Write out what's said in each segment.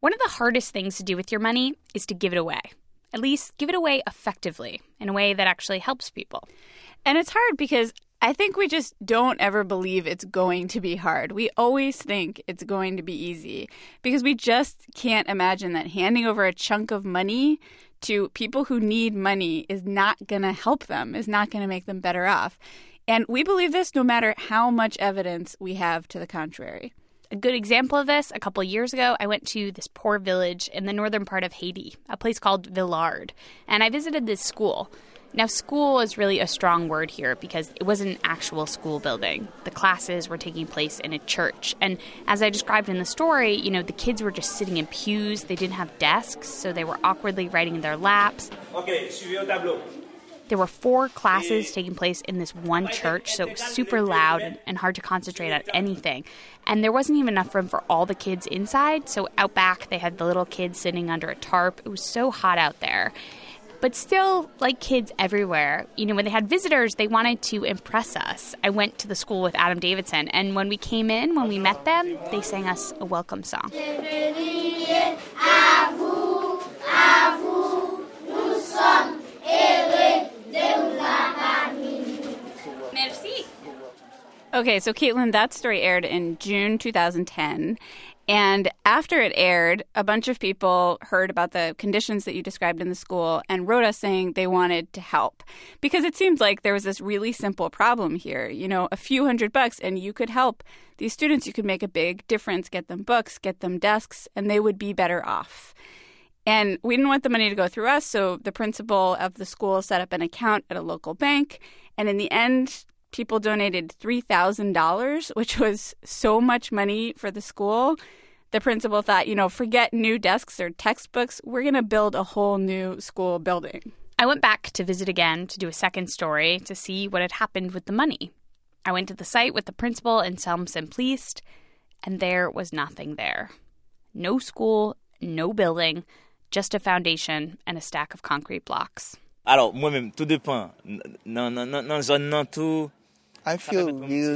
One of the hardest things to do with your money is to give it away. At least give it away effectively, in a way that actually helps people. And it's hard because I think we just don't ever believe it's going to be hard. We always think it's going to be easy because we just can't imagine that handing over a chunk of money to people who need money is not going to help them, is not going to make them better off. And we believe this no matter how much evidence we have to the contrary. A good example of this, a couple of years ago, I went to this poor village in the northern part of Haiti, a place called Villard, and I visited this school. Now, school is really a strong word here because it wasn't an actual school building. The classes were taking place in a church. And as I described in the story, the kids were just sitting in pews. They didn't have desks, so they were awkwardly writing in their laps. Okay, suivez au tableau. There were 4 classes taking place in this one church, so it was super loud and hard to concentrate on anything. And there wasn't even enough room for all the kids inside, so out back they had the little kids sitting under a tarp. It was so hot out there. But still, like kids everywhere, when they had visitors, they wanted to impress us. I went to the school with Adam Davidson, and when we came in, when we met them, they sang us a welcome song. Merci. Okay, so Caitlin, that story aired in June 2010. And after it aired, a bunch of people heard about the conditions that you described in the school and wrote us saying they wanted to help. Because it seemed like there was this really simple problem here. A few $100 and you could help these students. You could make a big difference, get them books, get them desks, and they would be better off. And we didn't want the money to go through us, so the principal of the school set up an account at a local bank. And in the end, people donated $3,000, which was so much money for the school. The principal thought, forget new desks or textbooks. We're going to build a whole new school building. I went back to visit again to do a second story to see what had happened with the money. I went to the site with the principal and some Simpliste, and there was nothing there. No school, no building, just a foundation and a stack of concrete blocks. Alors, moi-même, tout dépend. Non, zone non tout. I feel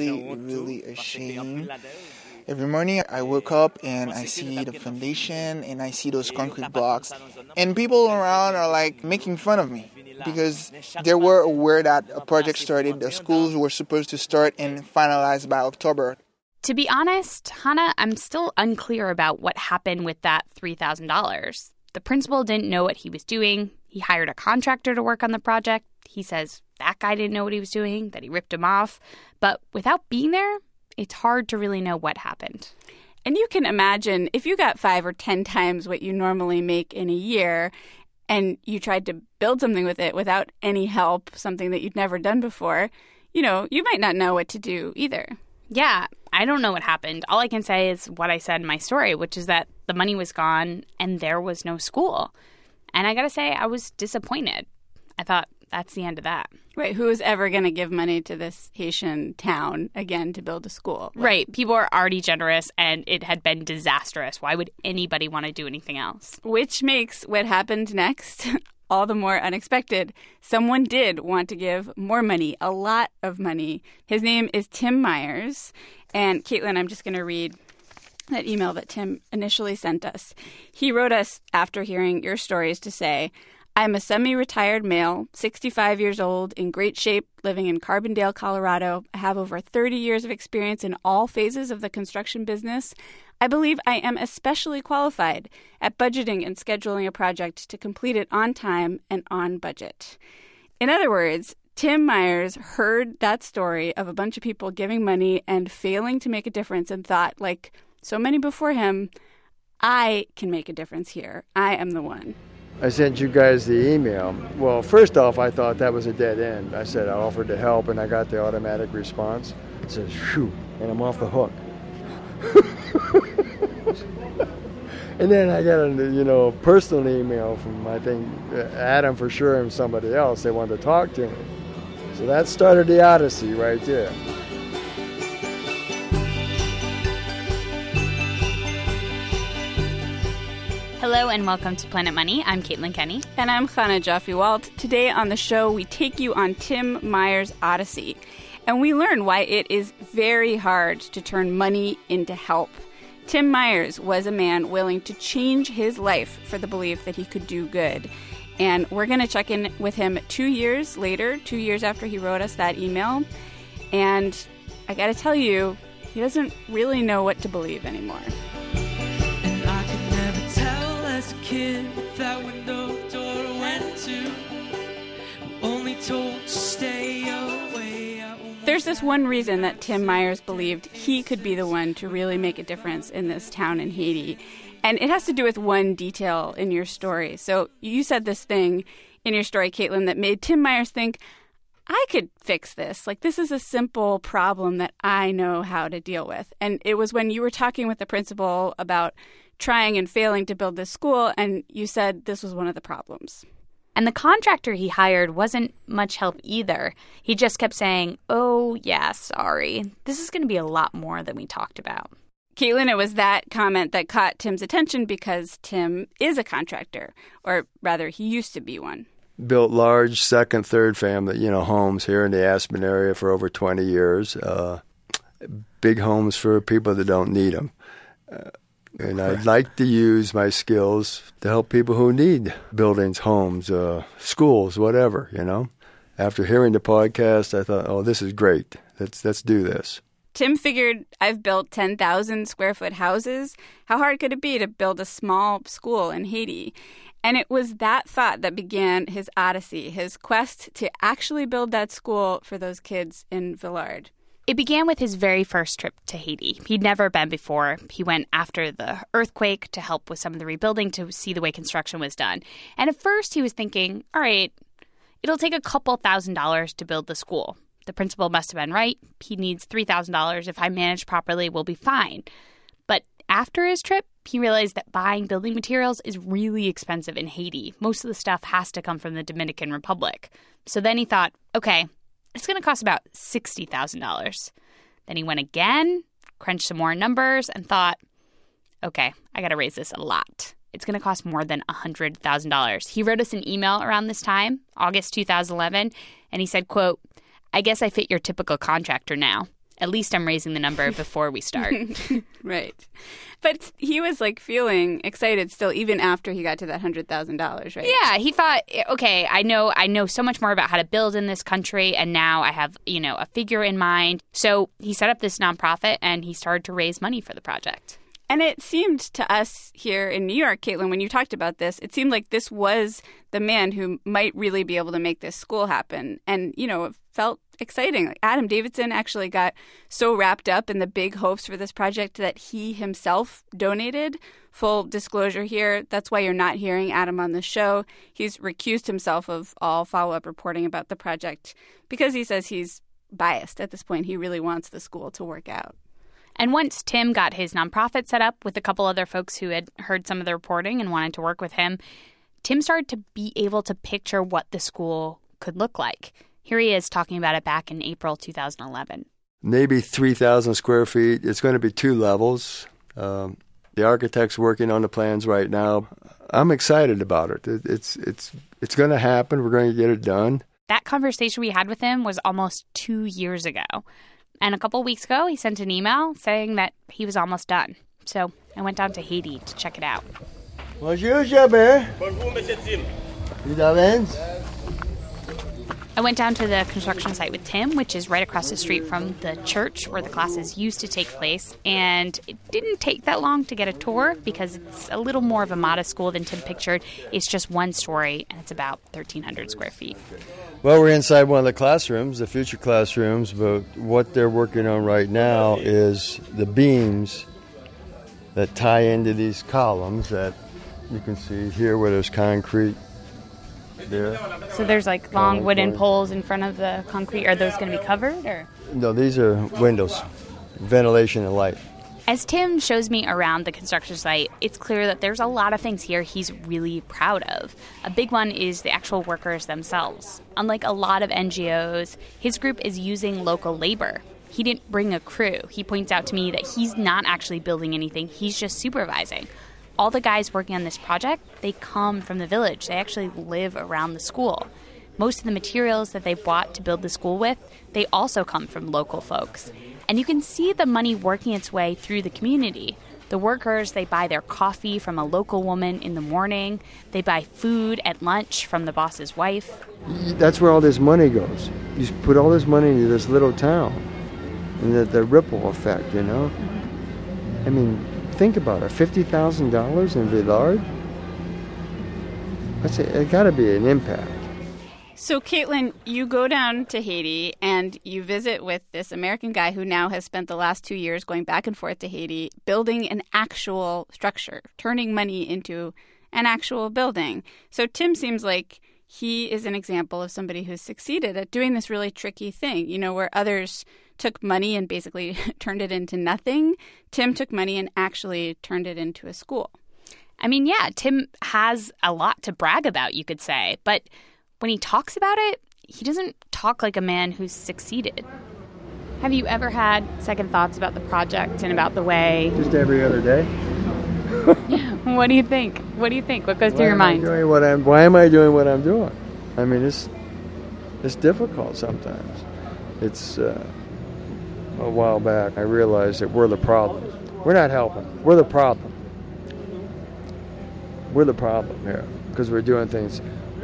really ashamed. Every morning I wake up and I see the foundation and I see those concrete blocks. And people around are making fun of me because they were aware that a project started. The schools were supposed to start and finalize by October. To be honest, Hannah, I'm still unclear about what happened with that $3,000. The principal didn't know what he was doing. He hired a contractor to work on the project. He says that guy didn't know what he was doing, that he ripped him off. But without being there, it's hard to really know what happened. And you can imagine if you got 5 or 10 times what you normally make in a year and you tried to build something with it without any help, something that you'd never done before, you might not know what to do either. Yeah, I don't know what happened. All I can say is what I said in my story, which is that the money was gone and there was no school. And I got to say, I was disappointed. I thought, that's the end of that. Right. Who is ever going to give money to this Haitian town again to build a school? Right. People are already generous and it had been disastrous. Why would anybody want to do anything else? Which makes what happened next all the more unexpected. Someone did want to give more money, a lot of money. His name is Tim Myers. And Caitlin, I'm just going to read that email that Tim initially sent us. He wrote us after hearing your stories to say, I'm a semi-retired male, 65 years old, in great shape, living in Carbondale, Colorado. I have over 30 years of experience in all phases of the construction business. I believe I am especially qualified at budgeting and scheduling a project to complete it on time and on budget. In other words, Tim Myers heard that story of a bunch of people giving money and failing to make a difference and thought, like so many before him, I can make a difference here. I am the one. I sent you guys the email. Well, first off, I thought that was a dead end. I said I offered to help, and I got the automatic response. It says, shoo, and I'm off the hook. And then I got a, personal email from, I think, Adam for sure and somebody else. They wanted to talk to me. So that started the odyssey right there. Hello and welcome to Planet Money. I'm Caitlin Kenny. And I'm Chana Joffe-Walt. Today on the show, we take you on Tim Myers' odyssey. And we learn why it is very hard to turn money into help. Tim Myers was a man willing to change his life for the belief that he could do good. And we're going to check in with him 2 years later, 2 years after he wrote us that email. And I got to tell you, he doesn't really know what to believe anymore. And I could never tell as a kid what that window door went to. Only told to stay away. There's this one reason that Tim Myers believed he could be the one to really make a difference in this town in Haiti. And it has to do with one detail in your story. So you said this thing in your story, Caitlin, that made Tim Myers think, I could fix this. Like, this is a simple problem that I know how to deal with. And it was when you were talking with the principal about trying and failing to build this school, and you said this was one of the problems. And the contractor he hired wasn't much help either. He just kept saying, oh, yeah, sorry. This is going to be a lot more than we talked about. Caitlin, it was that comment that caught Tim's attention because Tim is a contractor, or rather, he used to be one. Built large second, third family, homes here in the Aspen area for over 20 years. Big homes for people that don't need them. And I'd like to use my skills to help people who need buildings, homes, schools, whatever, After hearing the podcast, I thought, oh, this is great. Let's do this. Tim figured, I've built 10,000 square foot houses. How hard could it be to build a small school in Haiti? And it was that thought that began his odyssey, his quest to actually build that school for those kids in Villard. It began with his very first trip to Haiti. He'd never been before. He went after the earthquake to help with some of the rebuilding to see the way construction was done. And at first he was thinking, all right, it'll take a couple $1,000s to build the school. The principal must have been right. He needs $3,000. If I manage properly, we'll be fine. But after his trip, he realized that buying building materials is really expensive in Haiti. Most of the stuff has to come from the Dominican Republic. So then he thought, okay, it's going to cost about $60,000. Then he went again, crunched some more numbers, and thought, okay, I got to raise this a lot. It's going to cost more than $100,000. He wrote us an email around this time, August 2011, and he said, quote, I guess I fit your typical contractor now. At least I'm raising the number before we start. Right. But he was feeling excited still, even after he got to that $100,000, right? Yeah, he thought, okay, I know so much more about how to build in this country, and now I have, a figure in mind. So he set up this nonprofit, and he started to raise money for the project. And it seemed to us here in New York, Caitlin, when you talked about this, it seemed like this was the man who might really be able to make this school happen. And, it felt exciting. Adam Davidson actually got so wrapped up in the big hopes for this project that he himself donated. Full disclosure here, that's why you're not hearing Adam on the show. He's recused himself of all follow-up reporting about the project because he says he's biased at this point. He really wants the school to work out. And once Tim got his nonprofit set up with a couple other folks who had heard some of the reporting and wanted to work with him, Tim started to be able to picture what the school could look like. Here he is talking about it back in April 2011. Maybe 3,000 square feet. It's going to be 2 levels. The architect's working on the plans right now. I'm excited about it. It's going to happen. We're going to get it done. That conversation we had with him was almost 2 years ago. And a couple weeks ago, he sent an email saying that he was almost done. So I went down to Haiti to check it out. Bonjour, Jabber. Bonjour, Monsieur Tim. I went down to the construction site with Tim, which is right across the street from the church where the classes used to take place. And it didn't take that long to get a tour because it's a little more of a modest school than Tim pictured. It's just one story, and it's about 1,300 square feet. Well, we're inside one of the classrooms, the future classrooms, but what they're working on right now is the beams that tie into these columns that you can see here where there's concrete there. So there's long wooden poles in front of the concrete. Are those going to be covered? Or? No, these are windows, ventilation and light. As Tim shows me around the construction site, it's clear that there's a lot of things here he's really proud of. A big one is the actual workers themselves. Unlike a lot of NGOs, his group is using local labor. He didn't bring a crew. He points out to me that he's not actually building anything. He's just supervising. All the guys working on this project, they come from the village. They actually live around the school. Most of the materials that they bought to build the school with, they also come from local folks. And you can see the money working its way through the community. The workers, they buy their coffee from a local woman in the morning. They buy food at lunch from the boss's wife. That's where all this money goes. You put all this money into this little town, and the ripple effect, you know? I mean, think about it. $50,000 in Villard? It got to be an impact. So, Caitlin, you go down to Haiti and you visit with this American guy who now has spent the last 2 years going back and forth to Haiti, building an actual structure, turning money into an actual building. So Tim seems like he is an example of somebody who's succeeded at doing this really tricky thing, you know, where others took money and basically turned it into nothing. Tim took money and actually turned it into a school. I mean, yeah, Tim has a lot to brag about, you could say, but when he talks about it, he doesn't talk like a man who's succeeded. Have you ever had second thoughts about the project and about the way... Just every other day. What do you think? What do you think? What goes through your mind? Why am I doing what I'm doing? I mean, it's difficult sometimes. It's a while back, I realized that we're the problem. We're not helping. We're the problem. We're the problem here because we're doing things...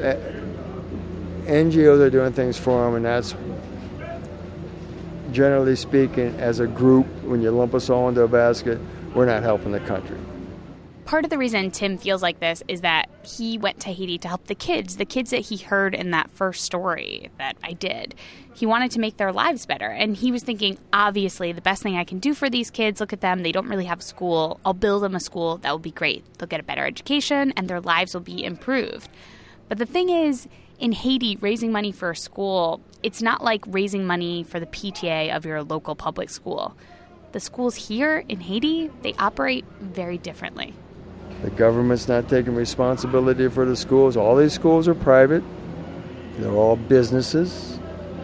NGOs are doing things for them, and that's, generally speaking, as a group, when you lump us all into a basket, we're not helping the country. Part of the reason Tim feels like this is that he went to Haiti to help the kids that he heard in that first story that I did. He wanted to make their lives better, and he was thinking, obviously, the best thing I can do for these kids, look at them, they don't really have a school. I'll build them a school that will be great. They'll get a better education, and their lives will be improved. But the thing is, in Haiti, raising money for a school, it's not like raising money for the PTA of your local public school. The schools here in Haiti, they operate very differently. The government's not taking responsibility for the schools. All these schools are private. They're all businesses.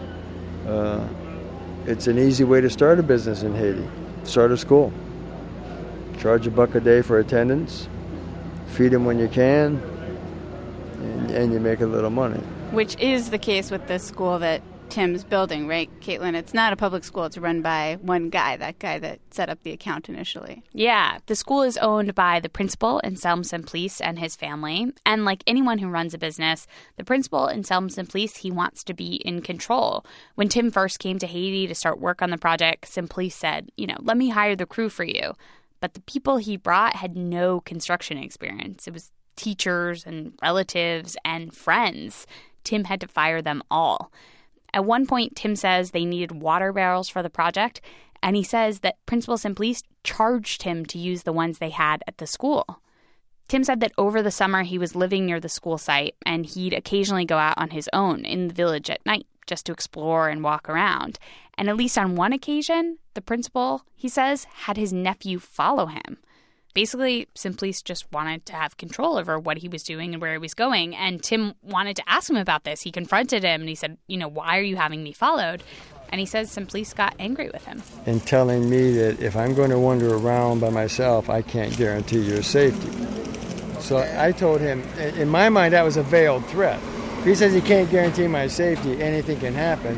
It's an easy way to start a business in Haiti. Start a school. Charge $1 a day for attendance. Feed them when you can. And you make a little money. Which is the case with the school that Tim's building, right, Caitlin? It's not a public school. It's run by one guy, that guy that set up the account initially. Yeah, the school is owned by the principal, Anselme Simplice, and his family. And like anyone who runs a business, the principal, Anselme Simplice, he wants to be in control. When Tim first came to Haiti to start work on the project, Simplice said, let me hire the crew for you. But the people he brought had no construction experience. It was teachers and relatives and friends. Tim had to fire them all. At one point, Tim says they needed water barrels for the project, and he says that Principal Simplice charged him to use the ones they had at the school. Tim said that over the summer he was living near the school site, and he'd occasionally go out on his own in the village at night just to explore and walk around. And at least on one occasion, the principal, he says, had his nephew follow him. Basically, Simplice just wanted to have control over what he was doing and where he was going. And Tim wanted to ask him about this. He confronted him and he said, why are you having me followed? And he says Simplice got angry with him. And telling me that if I'm going to wander around by myself, I can't guarantee your safety. So I told him, in my mind, that was a veiled threat. If he says he can't guarantee my safety, anything can happen,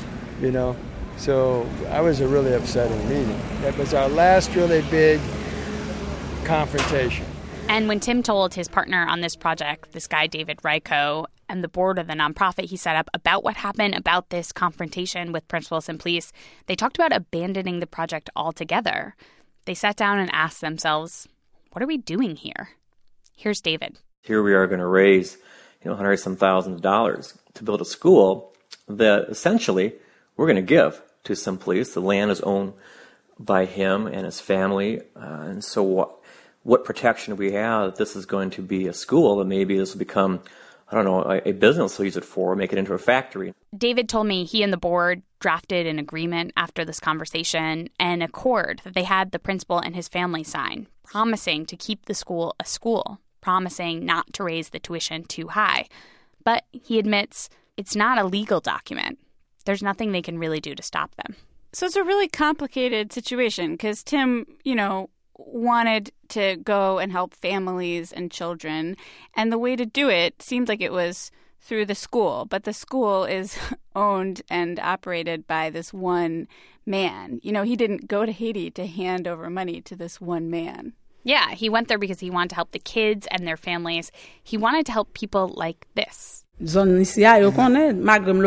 So I was a really upsetting meeting. That was our last really big confrontation. And when Tim told his partner on this project, this guy David Ryko, and the board of the nonprofit he set up about what happened about this confrontation with Principal Simplice, they talked about abandoning the project altogether. They sat down and asked themselves, what are we doing here? Here's David. Here we are going to raise, $100-some thousand to build a school that essentially we're going to give to Simplice. The land is owned by him and his family, and so what protection do we have that this is going to be a school, and maybe this will become, a business we'll use it for, make it into a factory. David told me he and the board drafted an agreement after this conversation, an accord that they had the principal and his family sign, promising to keep the school a school, promising not to raise the tuition too high. But he admits it's not a legal document. There's nothing they can really do to stop them. So it's a really complicated situation because Tim, wanted to go and help families and children. And the way to do it seemed like it was through the school, but the school is owned and operated by this one man. You know, he didn't go to Haiti to hand over money to this one man. Yeah, he went there because he wanted to help the kids and their families. He wanted to help people like this. This is Marana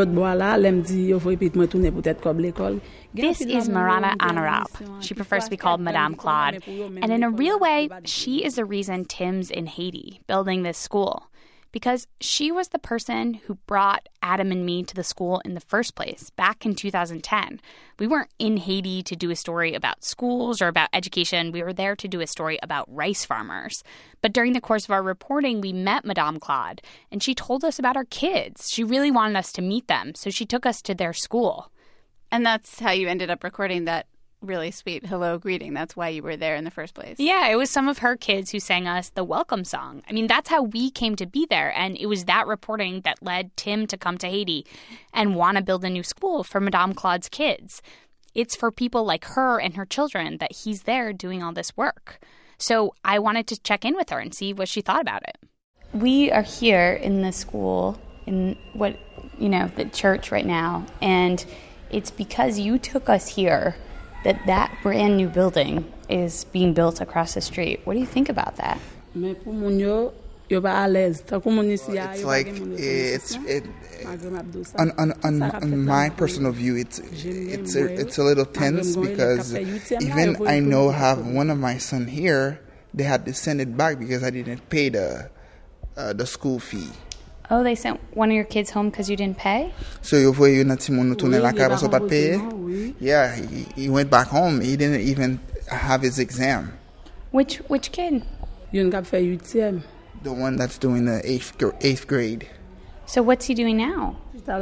Anarab. She prefers to be called Madame Claude. And in a real way, she is the reason Tim's in Haiti, building this school. Because she was the person who brought Adam and me to the school in the first place, back in 2010. We weren't in Haiti to do a story about schools or about education. We were there to do a story about rice farmers. But during the course of our reporting, we met Madame Claude, and she told us about our kids. She really wanted us to meet them, so she took us to their school. And that's how you ended up recording that really sweet hello greeting. That's why you were there in the first place. Yeah, it was some of her kids who sang us the welcome song. I mean, that's how we came to be there. And it was that reporting that led Tim to come to Haiti and want to build a new school for Madame Claude's kids. It's for people like her and her children that he's there doing all this work. So I wanted to check in with her and see what she thought about it. We are here in the school, in the church right now. And it's because you took us here that brand new building is being built across the street. What do you think about that? It's like on my personal view, it's a little tense because even I know have one of my son here, they had to send it back because I didn't pay the school fee. Oh, they sent one of your kids home because you didn't pay? So you voyez notre mon retourner la casa pas payer? Yeah, he went back home. He didn't even have his exam. Which kid? The one that's doing the eighth grade. So what's he doing now?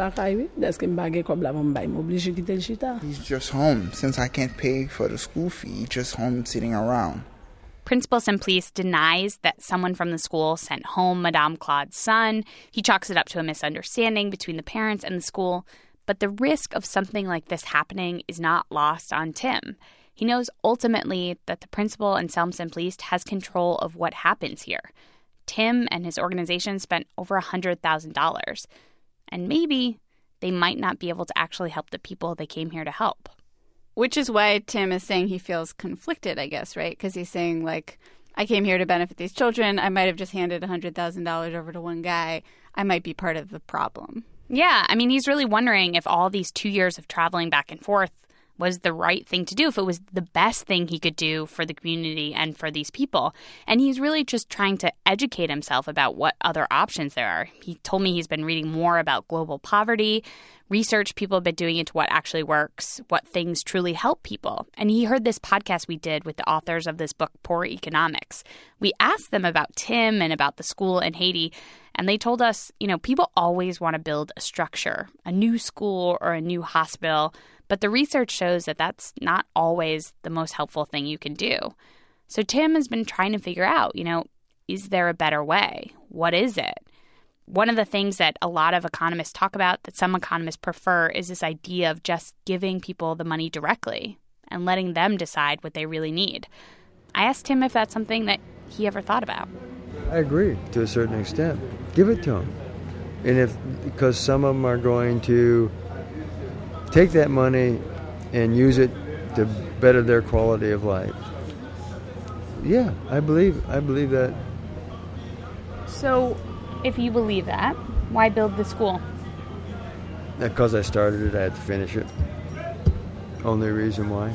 He's just home. Since I can't pay for the school fee, he's just home sitting around. Principal Simplice denies that someone from the school sent home Madame Claude's son. He chalks it up to a misunderstanding between the parents and the school. But the risk of something like this happening is not lost on Tim. He knows ultimately that the principal, Anselme Simplice, has control of what happens here. Tim and his organization spent over $100,000. And maybe they might not be able to actually help the people they came here to help. Which is why Tim is saying he feels conflicted, I guess, right? Because he's saying, like, I came here to benefit these children. I might have just handed $100,000 over to one guy. I might be part of the problem. Yeah, I mean, he's really wondering if all these 2 years of traveling back and forth was the right thing to do, if it was the best thing he could do for the community and for these people. And he's really just trying to educate himself about what other options there are. He told me he's been reading more about global poverty, research people have been doing into what actually works, what things truly help people. And he heard this podcast we did with the authors of this book, Poor Economics. We asked them about Tim and about the school in Haiti, and they told us, people always want to build a structure, a new school or a new hospital, but the research shows that that's not always the most helpful thing you can do. So Tim has been trying to figure out, is there a better way? What is it? One of the things that a lot of economists talk about, that some economists prefer, is this idea of just giving people the money directly and letting them decide what they really need. I asked him if that's something that he ever thought about. I agree to a certain extent. Give it to them. And because some of them are going to take that money and use it to better their quality of life. Yeah, I believe that. So, if you believe that, why build the school? Because I started it, I had to finish it. Only reason why.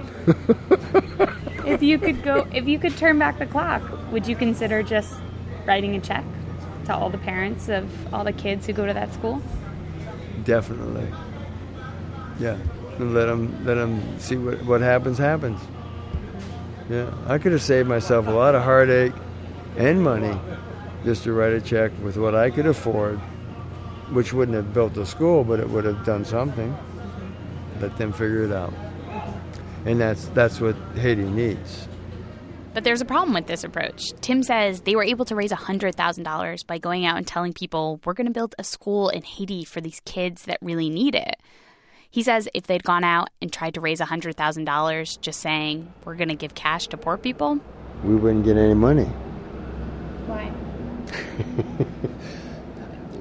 If you could turn back the clock, would you consider just writing a check to all the parents of all the kids who go to that school? Definitely. Yeah, and let them see what happens. Yeah, I could have saved myself a lot of heartache and money just to write a check with what I could afford, which wouldn't have built the school, but it would have done something. Let them figure it out, and that's what Haiti needs. But there's a problem with this approach. Tim says they were able to raise $100,000 by going out and telling people, we're going to build a school in Haiti for these kids that really need it. He says if they'd gone out and tried to raise $100,000 just saying, we're going to give cash to poor people, we wouldn't get any money. Why?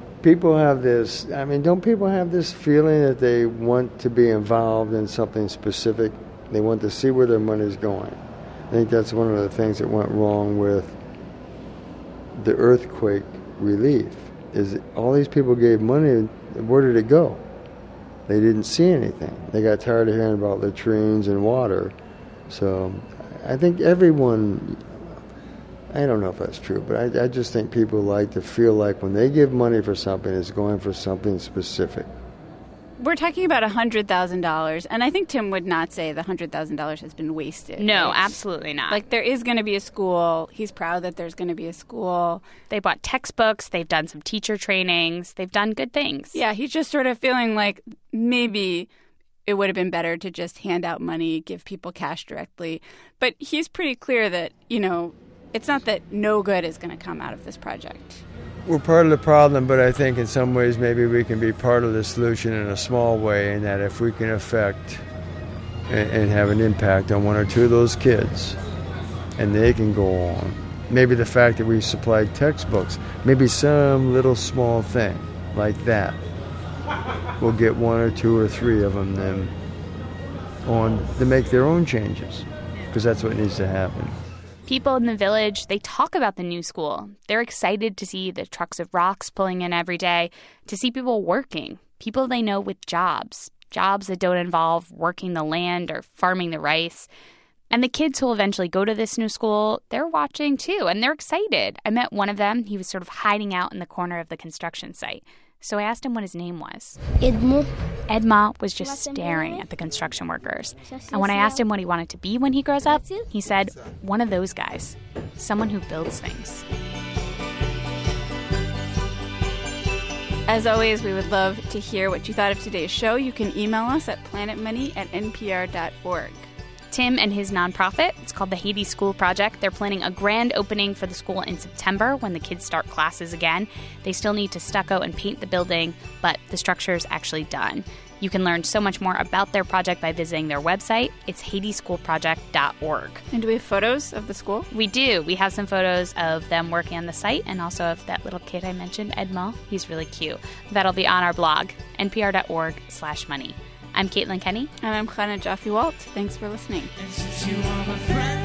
people have this, don't people have this feeling that they want to be involved in something specific? They want to see where their money's going. I think that's one of the things that went wrong with the earthquake relief, is that all these people gave money, where did it go? They didn't see anything. They got tired of hearing about latrines and water. So I think everyone, I don't know if that's true, but I just think people like to feel like when they give money for something, it's going for something specific. We're talking about $100,000, and I think Tim would not say the $100,000 has been wasted. No, right? absolutely not. Like, there is going to be a school. He's proud that there's going to be a school. They bought textbooks. They've done some teacher trainings. They've done good things. Yeah, he's just sort of feeling like maybe it would have been better to just hand out money, give people cash directly. But he's pretty clear that, it's not that no good is going to come out of this project. We're part of the problem, but I think in some ways maybe we can be part of the solution in a small way, in that if we can affect and have an impact on one or two of those kids, and they can go on. Maybe the fact that we supplied textbooks, maybe some little small thing like that will get one or two or three of them then on to make their own changes, because that's what needs to happen. People in the village, they talk about the new school. They're excited to see the trucks of rocks pulling in every day, to see people working, people they know with jobs that don't involve working the land or farming the rice. And the kids who will eventually go to this new school, they're watching too, and they're excited. I met one of them. He was sort of hiding out in the corner of the construction site. So I asked him what his name was. Edmond was just staring at the construction workers. And when I asked him what he wanted to be when he grows up, he said, one of those guys, someone who builds things. As always, we would love to hear what you thought of today's show. You can email us at planetmoney@npr.org. Tim and his nonprofit, it's called the Haiti School Project. They're planning a grand opening for the school in September when the kids start classes again. They still need to stucco and paint the building, but the structure is actually done. You can learn so much more about their project by visiting their website. It's HaitiSchoolProject.org. And do we have photos of the school? We do. We have some photos of them working on the site, and also of that little kid I mentioned, Edmond. He's really cute. That'll be on our blog, npr.org/money. I'm Caitlin Kenny. And I'm Chana Joffe-Walt. Thanks for listening. And since you are my friend,